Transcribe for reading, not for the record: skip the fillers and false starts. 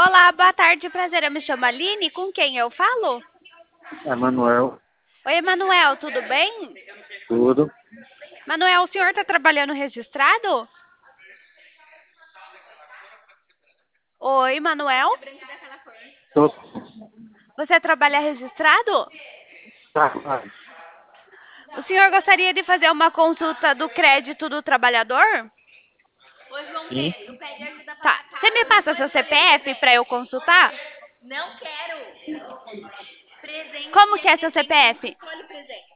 Olá, boa tarde, prazer. Eu me chamo Aline. Com quem eu falo? É Manuel, Oi, Emanuel, tudo bem? tudo. Manuel, o senhor está trabalhando registrado? Oi, Manuel, Tô, você trabalha registrado? tá, O senhor gostaria de fazer uma consulta do crédito do trabalhador? sim, Tá. Você me passa seu CPF para eu consultar? Como que é seu CPF?